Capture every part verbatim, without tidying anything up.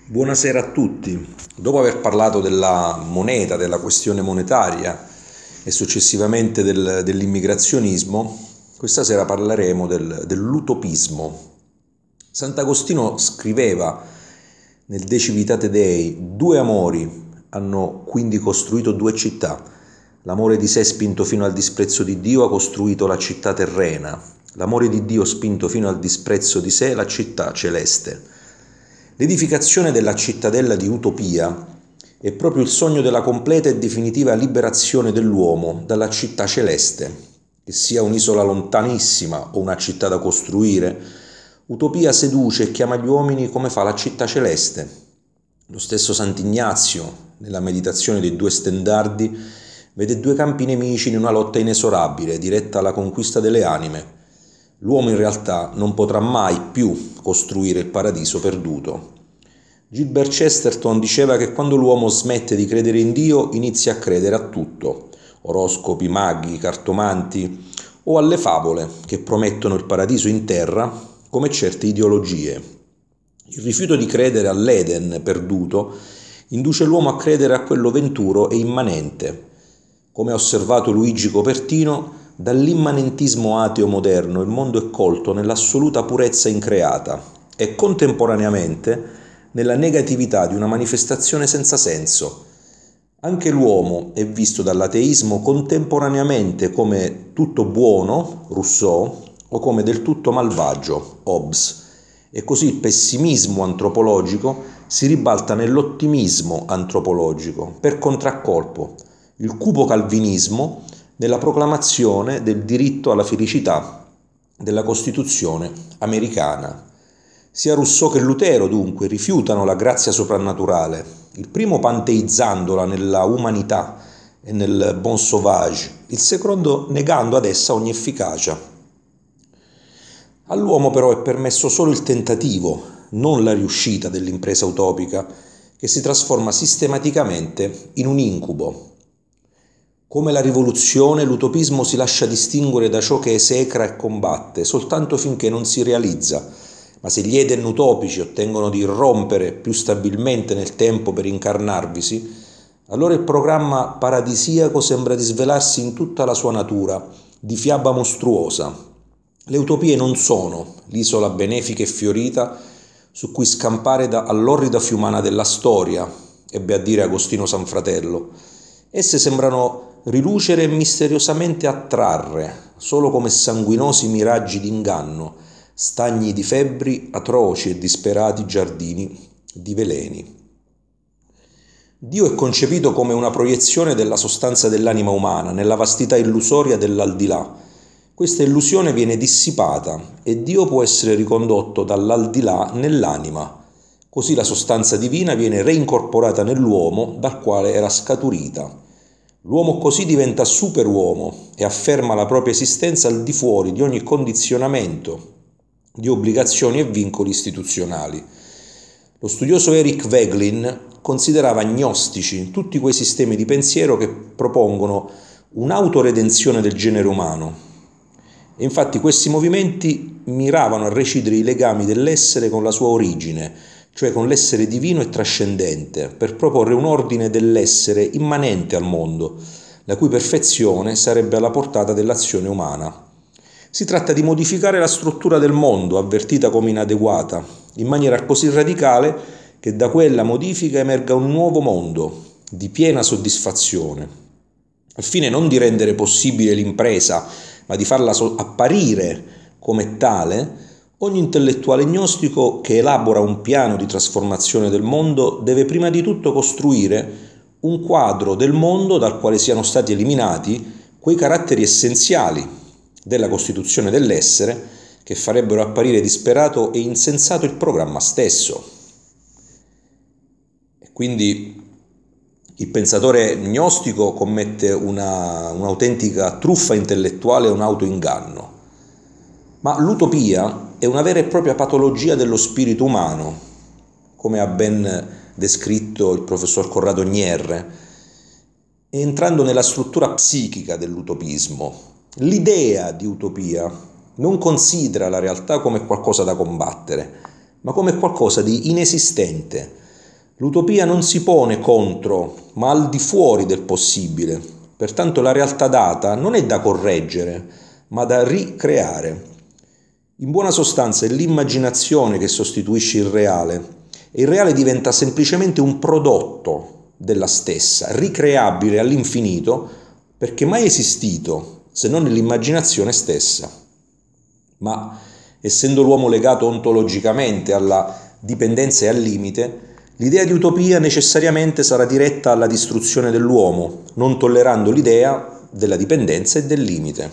Buonasera a tutti. Dopo aver parlato della moneta, della questione monetaria e successivamente del, dell'immigrazionismo, questa sera parleremo del, dell'utopismo. Sant'Agostino scriveva nel De Civitate Dei: due amori hanno quindi costruito due città. L'amore di sé spinto fino al disprezzo di Dio ha costruito la città terrena. L'amore di Dio spinto fino al disprezzo di sé la città celeste. L'edificazione della cittadella di utopia è proprio il sogno della completa e definitiva liberazione dell'uomo dalla città celeste. Che sia un'isola lontanissima o una città da costruire, utopia seduce e chiama gli uomini come fa la città celeste. Lo stesso Sant'Ignazio, nella meditazione dei due stendardi, vede due campi nemici in una lotta inesorabile, diretta alla conquista delle anime. L'uomo in realtà non potrà mai più costruire il paradiso perduto. Gilbert Chesterton diceva che quando l'uomo smette di credere in Dio inizia a credere a tutto: oroscopi, maghi, cartomanti o alle favole che promettono il paradiso in terra come certe ideologie. Il rifiuto di credere all'Eden perduto induce l'uomo a credere a quello venturo e immanente. Come ha osservato Luigi Copertino, dall'immanentismo ateo moderno il mondo è colto nell'assoluta purezza increata e contemporaneamente nella negatività di una manifestazione senza senso. Anche l'uomo è visto dall'ateismo contemporaneamente come tutto buono, Rousseau, o come del tutto malvagio, Hobbes. E così il pessimismo antropologico si ribalta nell'ottimismo antropologico, per contraccolpo, il cupo calvinismo nella proclamazione del diritto alla felicità della Costituzione americana. Sia Rousseau che Lutero, dunque, rifiutano la grazia soprannaturale, il primo panteizzandola nella umanità e nel bon sauvage, il secondo negando ad essa ogni efficacia. All'uomo però è permesso solo il tentativo, non la riuscita dell'impresa utopica, che si trasforma sistematicamente in un incubo. Come la rivoluzione, l'utopismo si lascia distinguere da ciò che esecra e combatte, soltanto finché non si realizza. Ma se gli Eden utopici ottengono di irrompere più stabilmente nel tempo per incarnarvisi, allora il programma paradisiaco sembra di svelarsi in tutta la sua natura, di fiaba mostruosa. Le utopie non sono l'isola benefica e fiorita su cui scampare da, all'orrida fiumana della storia, ebbe a dire Agostino Sanfratello. Esse sembrano rilucere e misteriosamente attrarre, solo come sanguinosi miraggi d'inganno, stagni di febbri, atroci e disperati giardini di veleni. Dio è concepito come una proiezione della sostanza dell'anima umana, nella vastità illusoria dell'aldilà. Questa illusione viene dissipata e Dio può essere ricondotto dall'aldilà nell'anima. Così la sostanza divina viene reincorporata nell'uomo dal quale era scaturita. L'uomo così diventa superuomo e afferma la propria esistenza al di fuori di ogni condizionamento, di obbligazioni e vincoli istituzionali. Lo studioso Eric Voegelin considerava gnostici tutti quei sistemi di pensiero che propongono un'autoredenzione del genere umano. E infatti questi movimenti miravano a recidere i legami dell'essere con la sua origine, cioè con l'essere divino e trascendente, per proporre un ordine dell'essere immanente al mondo, la cui perfezione sarebbe alla portata dell'azione umana. Si tratta di modificare la struttura del mondo, avvertita come inadeguata, in maniera così radicale che da quella modifica emerga un nuovo mondo, di piena soddisfazione, al fine non di rendere possibile l'impresa, ma di farla apparire come tale. Ogni intellettuale gnostico che elabora un piano di trasformazione del mondo deve prima di tutto costruire un quadro del mondo dal quale siano stati eliminati quei caratteri essenziali della costituzione dell'essere che farebbero apparire disperato e insensato il programma stesso. E quindi il pensatore gnostico commette una, un'autentica truffa intellettuale e un autoinganno. Ma l'utopia è una vera e propria patologia dello spirito umano, come ha ben descritto il professor Corrado Nierre, entrando nella struttura psichica dell'utopismo. L'idea di utopia non considera la realtà come qualcosa da combattere, ma come qualcosa di inesistente, L'utopia non si pone contro, ma al di fuori del possibile. Pertanto la realtà data non è da correggere, ma da ricreare. In buona sostanza è l'immaginazione che sostituisce il reale e il reale diventa semplicemente un prodotto della stessa, ricreabile all'infinito perché mai esistito se non nell'immaginazione stessa. Ma essendo l'uomo legato ontologicamente alla dipendenza e al limite, l'idea di utopia necessariamente sarà diretta alla distruzione dell'uomo, non tollerando l'idea della dipendenza e del limite.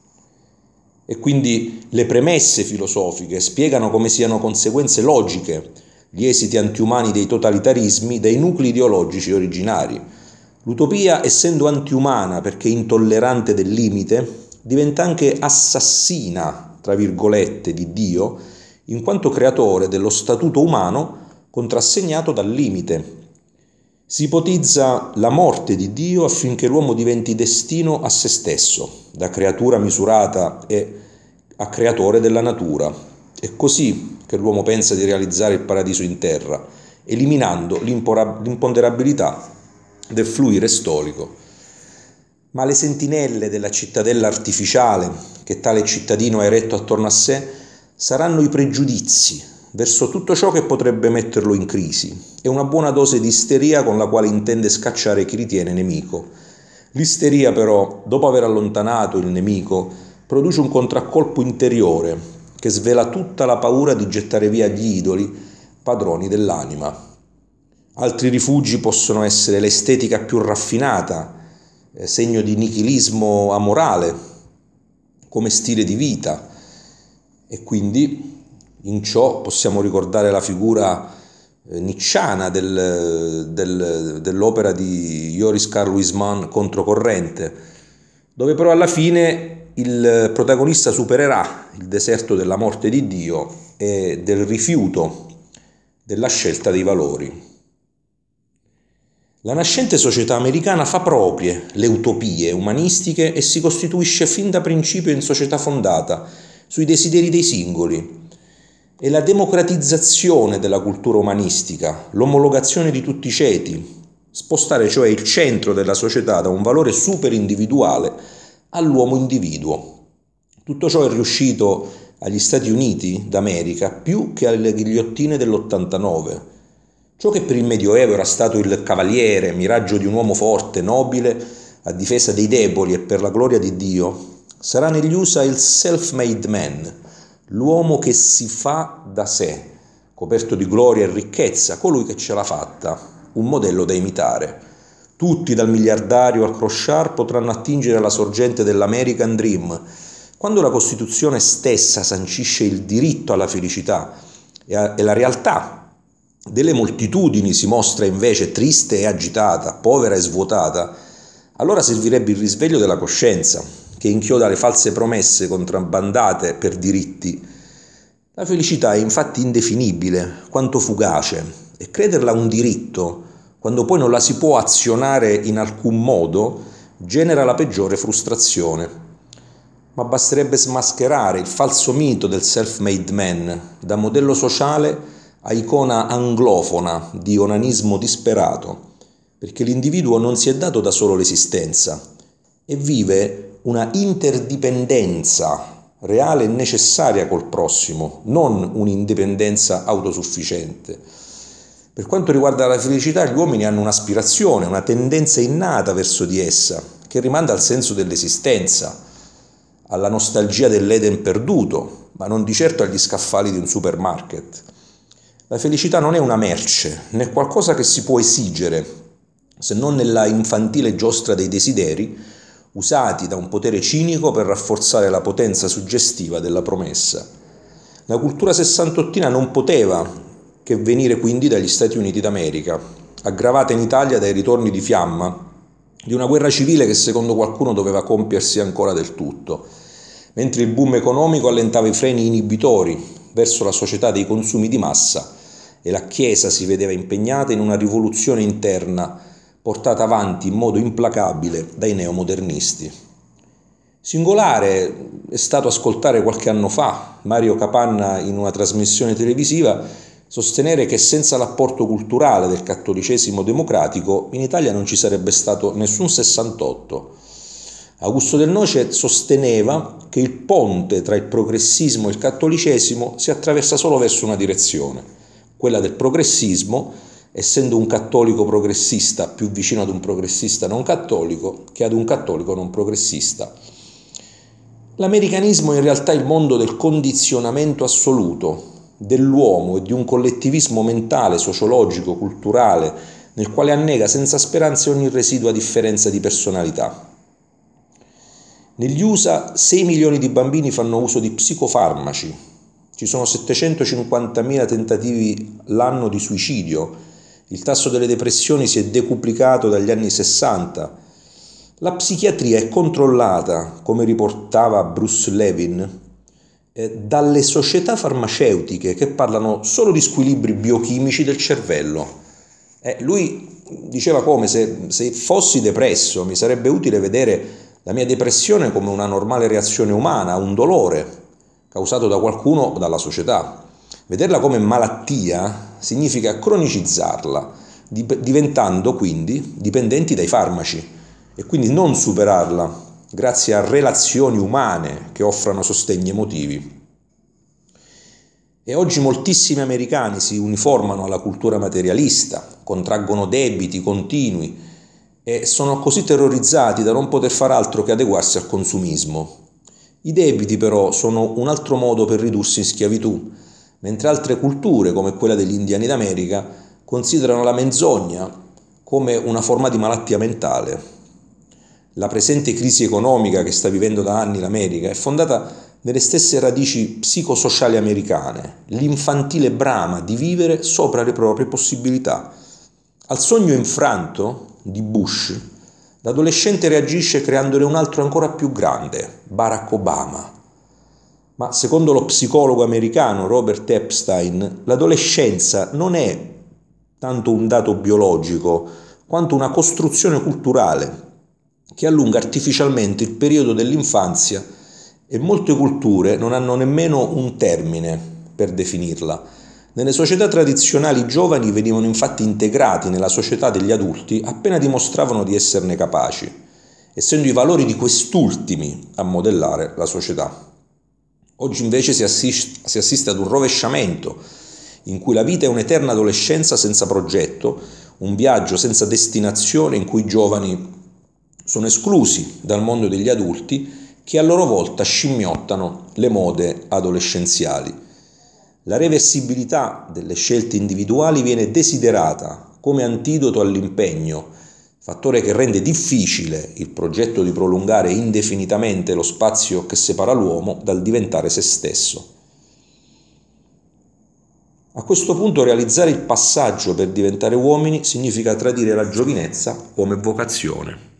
E quindi le premesse filosofiche spiegano come siano conseguenze logiche gli esiti antiumani dei totalitarismi dai nuclei ideologici originari. L'utopia, essendo antiumana perché intollerante del limite, diventa anche assassina, tra virgolette, di Dio, in quanto creatore dello statuto umano contrassegnato dal limite. Si ipotizza la morte di Dio affinché l'uomo diventi destino a se stesso, da creatura misurata e a creatore della natura. È così che l'uomo pensa di realizzare il paradiso in terra, eliminando l'imponderabilità del fluire storico. Ma le sentinelle della cittadella artificiale che tale cittadino ha eretto attorno a sé saranno i pregiudizi verso tutto ciò che potrebbe metterlo in crisi e una buona dose di isteria con la quale intende scacciare chi ritiene nemico. L'isteria però, dopo aver allontanato il nemico, produce un contraccolpo interiore che svela tutta la paura di gettare via gli idoli, padroni dell'anima. Altri rifugi possono essere l'estetica più raffinata, eh, segno di nichilismo amorale, come stile di vita, e quindi in ciò possiamo ricordare la figura eh, nicciana del, del, dell'opera di Joris Karl Huysmans Controcorrente, dove però alla fine il protagonista supererà il deserto della morte di Dio e del rifiuto della scelta dei valori. La nascente società americana fa proprie le utopie umanistiche e si costituisce fin da principio in società fondata sui desideri dei singoli. È la democratizzazione della cultura umanistica, l'omologazione di tutti i ceti, spostare cioè il centro della società da un valore superindividuale all'uomo individuo. Tutto ciò è riuscito agli Stati Uniti d'America più che alle ghigliottine dell'ottantanove. Ciò che per il Medioevo era stato il cavaliere, miraggio di un uomo forte, nobile, a difesa dei deboli e per la gloria di Dio, sarà negli U S A il self-made man, l'uomo che si fa da sé, coperto di gloria e ricchezza, colui che ce l'ha fatta, un modello da imitare. Tutti, dal miliardario al crociar, potranno attingere alla sorgente dell'American Dream. Quando la Costituzione stessa sancisce il diritto alla felicità e la realtà delle moltitudini si mostra invece triste e agitata, povera e svuotata, allora servirebbe il risveglio della coscienza, che inchioda le false promesse contrabbandate per diritti. La felicità è infatti indefinibile, quanto fugace, e crederla un diritto, quando poi non la si può azionare in alcun modo, genera la peggiore frustrazione. Ma basterebbe smascherare il falso mito del self-made man da modello sociale a icona anglofona di onanismo disperato, perché l'individuo non si è dato da solo l'esistenza e vive una interdipendenza reale e necessaria col prossimo, non un'indipendenza autosufficiente. Per quanto riguarda la felicità, gli uomini hanno un'aspirazione, una tendenza innata verso di essa, che rimanda al senso dell'esistenza, alla nostalgia dell'Eden perduto, ma non di certo agli scaffali di un supermarket. La felicità non è una merce, né qualcosa che si può esigere, se non nella infantile giostra dei desideri, usati da un potere cinico per rafforzare la potenza suggestiva della promessa. La cultura sessantottina non poteva che venire quindi dagli Stati Uniti d'America, aggravata in Italia dai ritorni di fiamma di una guerra civile che secondo qualcuno doveva compiersi ancora del tutto, mentre il boom economico allentava i freni inibitori verso la società dei consumi di massa e la Chiesa si vedeva impegnata in una rivoluzione interna portata avanti in modo implacabile dai neomodernisti. Singolare è stato ascoltare qualche anno fa Mario Capanna in una trasmissione televisiva sostenere che senza l'apporto culturale del cattolicesimo democratico in Italia non ci sarebbe stato nessun sessantotto. Augusto Del Noce sosteneva che il ponte tra il progressismo e il cattolicesimo si attraversa solo verso una direzione, quella del progressismo, essendo un cattolico progressista più vicino ad un progressista non cattolico che ad un cattolico non progressista. L'americanismo è in realtà il mondo del condizionamento assoluto dell'uomo e di un collettivismo mentale, sociologico, culturale, nel quale annega senza speranze ogni residua differenza di personalità. Negli U S A sei milioni di bambini fanno uso di psicofarmaci, ci sono settecentocinquantamila tentativi l'anno di suicidio, il tasso delle depressioni si è decuplicato dagli anni sessanta, la psichiatria è controllata, come riportava Bruce Levin, dalle società farmaceutiche che parlano solo di squilibri biochimici del cervello. Eh, lui diceva come se, se fossi depresso mi sarebbe utile vedere la mia depressione come una normale reazione umana, un dolore causato da qualcuno o dalla società. Vederla come malattia significa cronicizzarla, diventando quindi dipendenti dai farmaci e quindi non superarla grazie a relazioni umane che offrano sostegni emotivi. E oggi moltissimi americani si uniformano alla cultura materialista, contraggono debiti continui e sono così terrorizzati da non poter far altro che adeguarsi al consumismo. I debiti però sono un altro modo per ridursi in schiavitù, mentre altre culture, come quella degli indiani d'America, considerano la menzogna come una forma di malattia mentale. La presente crisi economica che sta vivendo da anni l'America è fondata nelle stesse radici psicosociali americane, l'infantile brama di vivere sopra le proprie possibilità. Al sogno infranto di Bush, l'adolescente reagisce creandone un altro ancora più grande, Barack Obama. Ma secondo lo psicologo americano Robert Epstein, l'adolescenza non è tanto un dato biologico quanto una costruzione culturale che allunga artificialmente il periodo dell'infanzia e molte culture non hanno nemmeno un termine per definirla. Nelle società tradizionali i giovani venivano infatti integrati nella società degli adulti appena dimostravano di esserne capaci, essendo i valori di quest'ultimi a modellare la società. Oggi invece si assiste, si assiste ad un rovesciamento in cui la vita è un'eterna adolescenza senza progetto, un viaggio senza destinazione in cui i giovani sono esclusi dal mondo degli adulti che a loro volta scimmiottano le mode adolescenziali. La reversibilità delle scelte individuali viene desiderata come antidoto all'impegno, fattore che rende difficile il progetto di prolungare indefinitamente lo spazio che separa l'uomo dal diventare se stesso. A questo punto realizzare il passaggio per diventare uomini significa tradire la giovinezza come vocazione.